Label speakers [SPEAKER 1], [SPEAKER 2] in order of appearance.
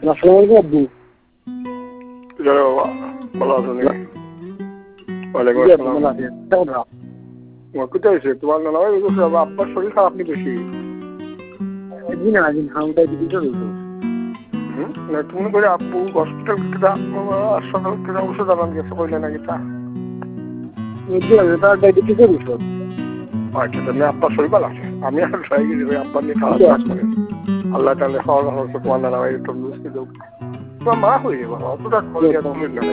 [SPEAKER 1] আসসালামু আলাইকুম আব্বু।
[SPEAKER 2] ভালো আছো নাকি? ওয়ালাইকুম আসসালাম। কোথায় হয়েছে তোমার নানা ভাই? আপনার শরীর খারাপ নি বেশি? তুমি করে আব্বু হসপিটাল ওষুধ আনান গেছে কইলে নাকি তা?
[SPEAKER 1] ডায়াবেটিসের ওষুধ।
[SPEAKER 2] আচ্ছা তাহলে আপনার শরীর ভালো আছে? আমি আর ট্রাই করি ভাই আপনার নিয়ে খাওয়া করেন। আল্লাহ তাহলে খাওয়া দাওয়া তোমার নানা ভাই একটু বুঝতে দেব। তোমার মা হয়ে যাবো অতটা